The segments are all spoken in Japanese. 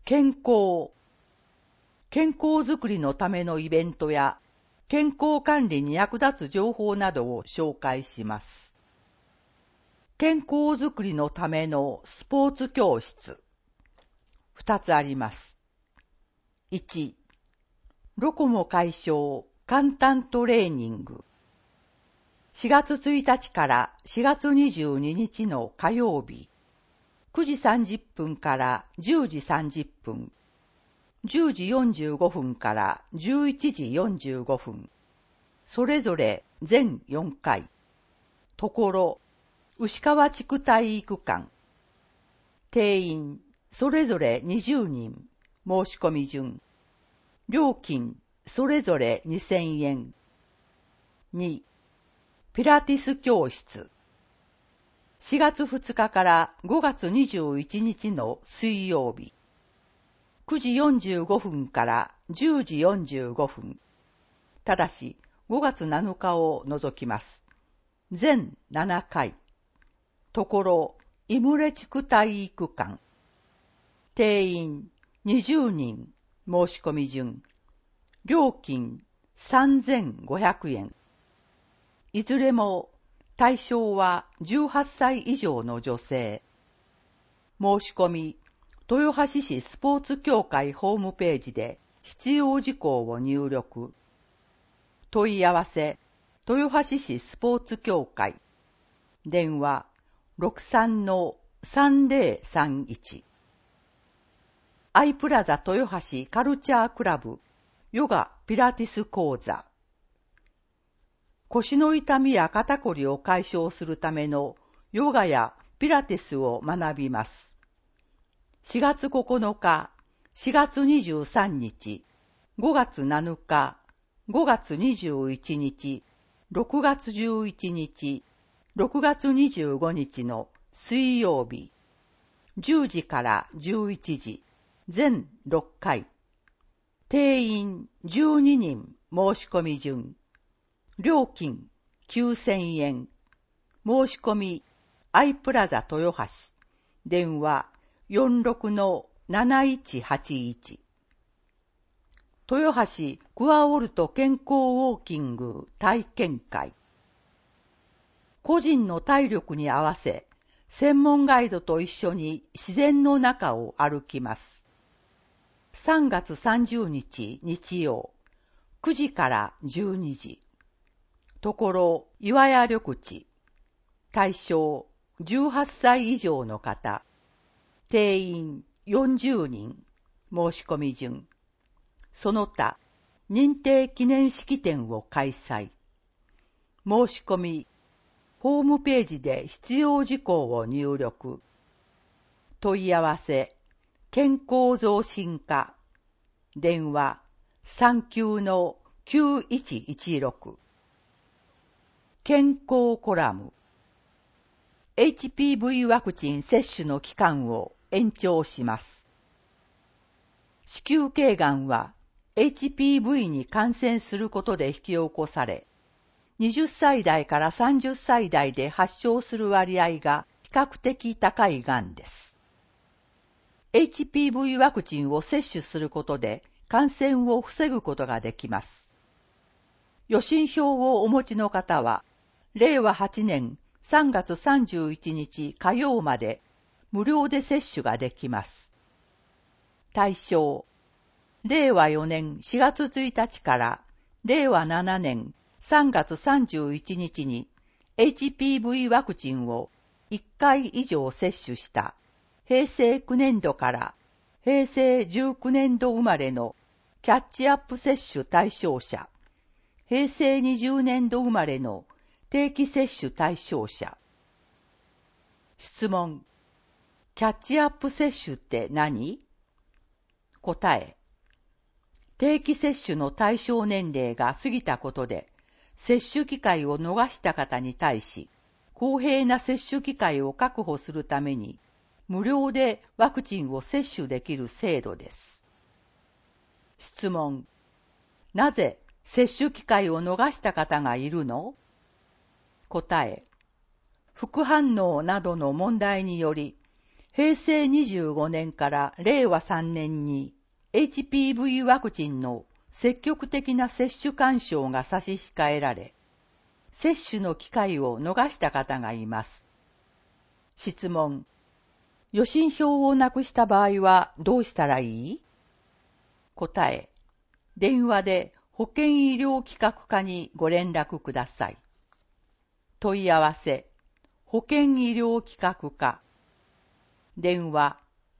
健康づくりのためのイベントや健康管理に役立つ情報などを紹介します。健康づくりのためのスポーツ教室2つあります。1、ロコモ解消簡単トレーニング。4月1日から4月22日の火曜日、9時30分から10時30分、10時45分から11時45分、それぞれ全4回。ところ、牛川地区体育館。定員、それぞれ20人。申し込み順。料金、それぞれ2000円。2、ピラティス教室。4月2日から5月21日の水曜日。9時45分から10時45分。ただし5月7日を除きます。全7回。ところ、イムレ地区体育館。定員20人。申し込み順。料金3500円。いずれも対象は18歳以上の女性。申し込み、豊橋市スポーツ協会ホームページで必要事項を入力。問い合わせ、豊橋市スポーツ協会。電話 63-3031。アイプラザ豊橋カルチャークラブヨガピラティス講座。腰の痛みや肩こりを解消するためのヨガやピラティスを学びます。4月9日、4月23日、5月7日、5月21日、6月11日、6月25日の水曜日、10時から11時、全6回。定員12人申し込み順。料金9000円。申し込み、アイプラザ豊橋。電話46-7181。豊橋クアオルト健康ウォーキング体験会。個人の体力に合わせ、専門ガイドと一緒に自然の中を歩きます。3月30日日曜、9時から12時。ところ、岩屋緑地。対象、18歳以上の方。定員40人。申し込み順。その他、認定記念式典を開催。申し込み、ホームページで必要事項を入力。問い合わせ、健康増進課。電話39-9116。健康コラム。HPV ワクチン接種の期間を延長します。子宮頸がんは HPV に感染することで引き起こされ、20歳代から30歳代で発症する割合が比較的高いがんです。HPV ワクチンを接種することで感染を防ぐことができます。予診票をお持ちの方は、令和8年3月31日火曜まで無料で接種ができます。対象、令和4年4月1日から令和7年3月31日に HPV ワクチンを1回以上接種した平成9年度から平成19年度生まれのキャッチアップ接種対象者、平成20年度生まれの定期接種対象者。質問。キャッチアップ接種って何？答え。定期接種の対象年齢が過ぎたことで、接種機会を逃した方に対し、公平な接種機会を確保するために、無料でワクチンを接種できる制度です。質問。なぜ接種機会を逃した方がいるの？答え。副反応などの問題により、 平成25年から令和3年に HPV ワクチンの積極的な接種勧奨が差し控えられ、接種の機会を逃した方がいます。質問。予診票をなくした場合はどうしたらいい？答え。電話で保健医療企画課にご連絡ください。問い合わせ。保健医療企画課。電話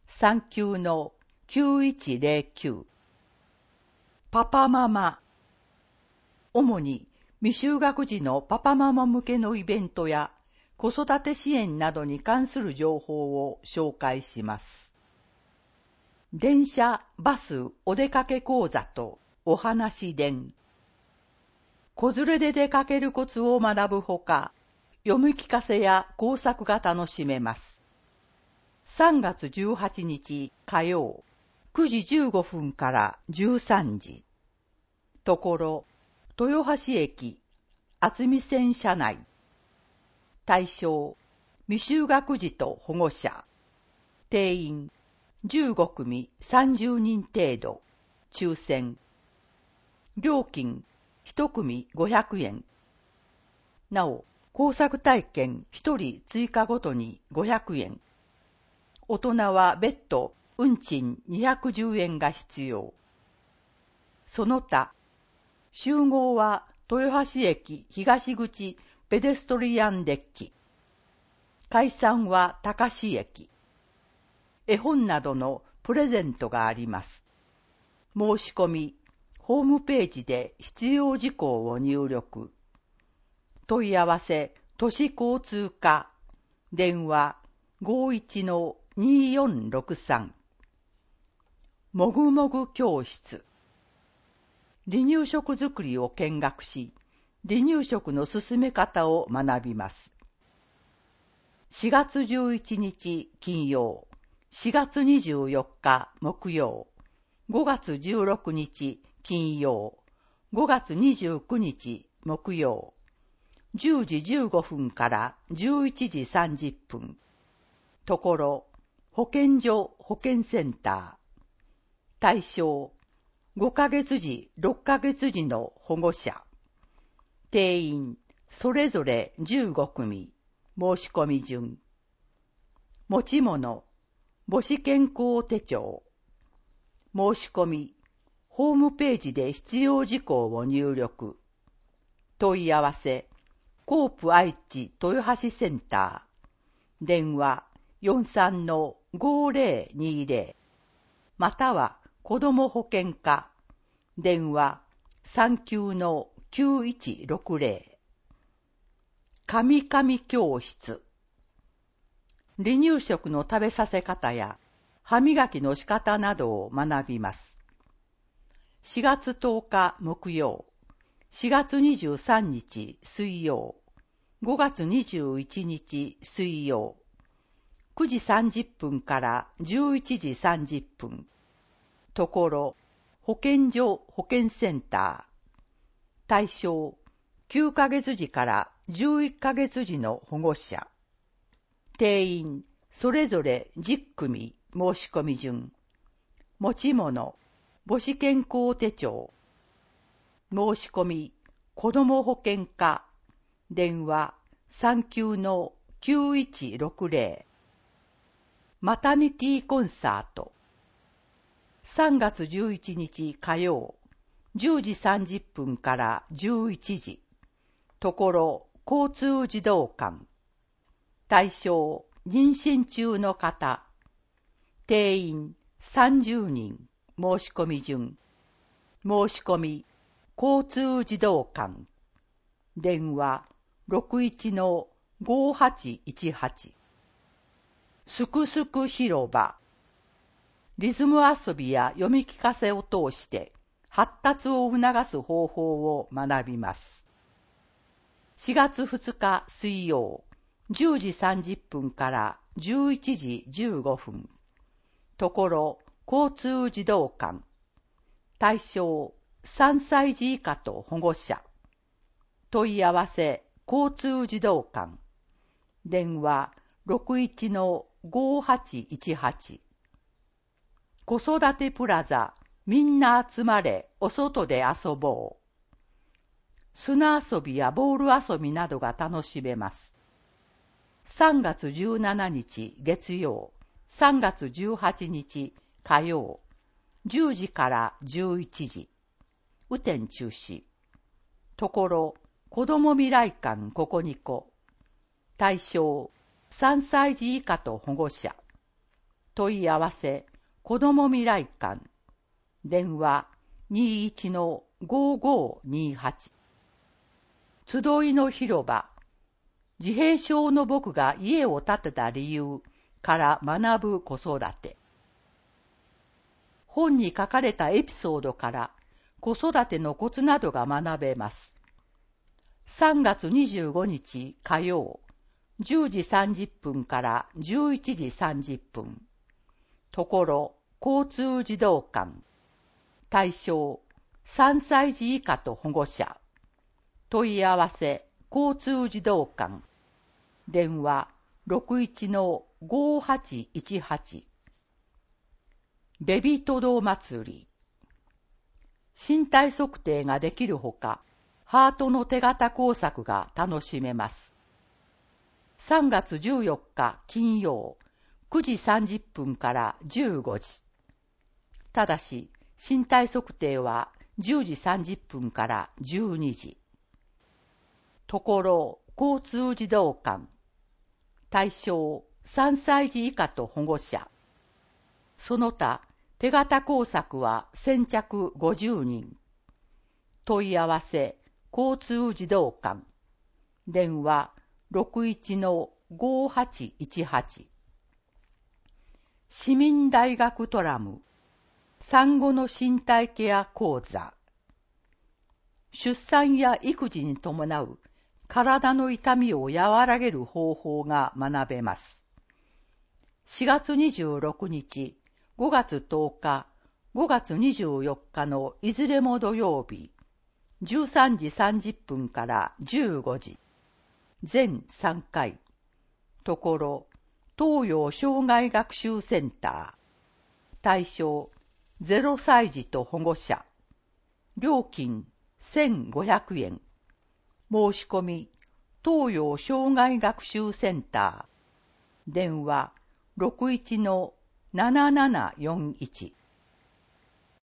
39-9109。パパママ。主に未就学児のパパママ向けのイベントや子育て支援などに関する情報を紹介します。電車、バス、お出かけ講座とお話伝。子連れで出かけるコツを学ぶほか、読み聞かせや工作が楽しめます。3月18日火曜、9時15分から13時。ところ、豊橋駅、渥美線車内。対象、未就学児と保護者。定員、15組30人程度。抽選。料金、1組500円。なお、工作体験1人追加ごとに500円。大人は別途運賃210円が必要。その他、集合は豊橋駅東口ペデストリアンデッキ。解散は高志駅。絵本などのプレゼントがあります。申し込み、ホームページで必要事項を入力。問い合わせ、都市交通課。電話 51-2463。もぐもぐ教室。離乳食作りを見学し、離乳食の進め方を学びます。4月11日金曜、4月24日木曜、5月16日金曜、5月29日木曜、10時15分から11時30分。ところ、保健所保健センター。対象、5ヶ月児、6ヶ月児の保護者。定員、それぞれ15組。申し込み順。持ち物、母子健康手帳。申し込み、ホームページで必要事項を入力。問い合わせ、コープ愛知豊橋センター。電話 43-5020。または、子ども保健課。電話 39-9160。神々教室。離乳食の食べさせ方や歯磨きの仕方などを学びます。4月10日木曜、4月23日水曜、5月21日水曜、9時30分から11時30分。ところ、保健所保健センター。対象、9ヶ月児から11ヶ月児の保護者。定員、それぞれ10組。申し込み順。持ち物、母子健康手帳。申し込み、子ども保健課。電話 39-9160。マタニティコンサート。3月11日火曜、10時30分から11時。ところ、交通児童館。対象、妊娠中の方。定員、30人。申し込み順。申し込み、交通児童館。電話、61-5818。すくすく広場。リズム遊びや読み聞かせを通して発達を促す方法を学びます。4月2日水曜、10時30分から11時15分。ところ、交通児童館。対象、3歳児以下と保護者。問い合わせ、交通児童館。電話、 01-51-58。子育てプラザ、みんな集まれ、お外で遊ぼう。砂遊びやボール遊びなどが楽しめます。3月17日月曜、3月18日火曜、10時から11時。雨天中止。ところ、子ども未来館ここにこ。対象、3歳児以下と保護者。問い合わせ、子ども未来館。電話、21-5528。集いの広場。自閉症の僕が家を建てた理由から学ぶ子育て。本に書かれたエピソードから子育てのコツなどが学べます。3月25日火曜、10時30分から11時30分。ところ、交通児童館。対象、3歳児以下と保護者。問い合わせ、交通児童館。電話、61-5818。ベビトド祭り。身体測定ができるほか、ハートの手形工作が楽しめます。3月14日金曜、9時30分から15時。ただし、身体測定は10時30分から12時。ところ、交通児童館。対象、3歳児以下と保護者。その他、手形工作は先着50人。問い合わせ、交通児童館。電話、61-5818。市民大学トラム。産後の身体ケア講座。出産や育児に伴う体の痛みを和らげる方法が学べます。4月26日、5月10日、5月24日のいずれも土曜日、13時30分から15時。全3回。ところ、東洋障害学習センター。対象、0歳児と保護者。料金、1500円。申し込み、東洋障害学習センター。電話、61-7741。